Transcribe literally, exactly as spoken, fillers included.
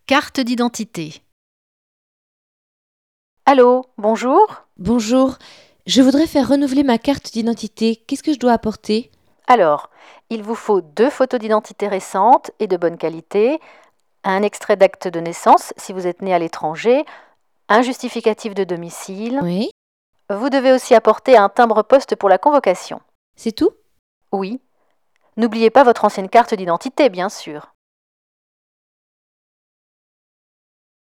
Carte d'identité. Allô, bonjour. Bonjour, je voudrais faire renouveler ma carte d'identité. Qu'est-ce que je dois apporter? Alors, il vous faut deux photos d'identité récentes et de bonne qualité, un extrait d'acte de naissance si vous êtes né à l'étranger, un justificatif de domicile. Oui, Vous devez aussi apporter un timbre-poste pour la convocation. c'est tout? Oui. N'oubliez pas votre ancienne carte d'identité, bien sûr.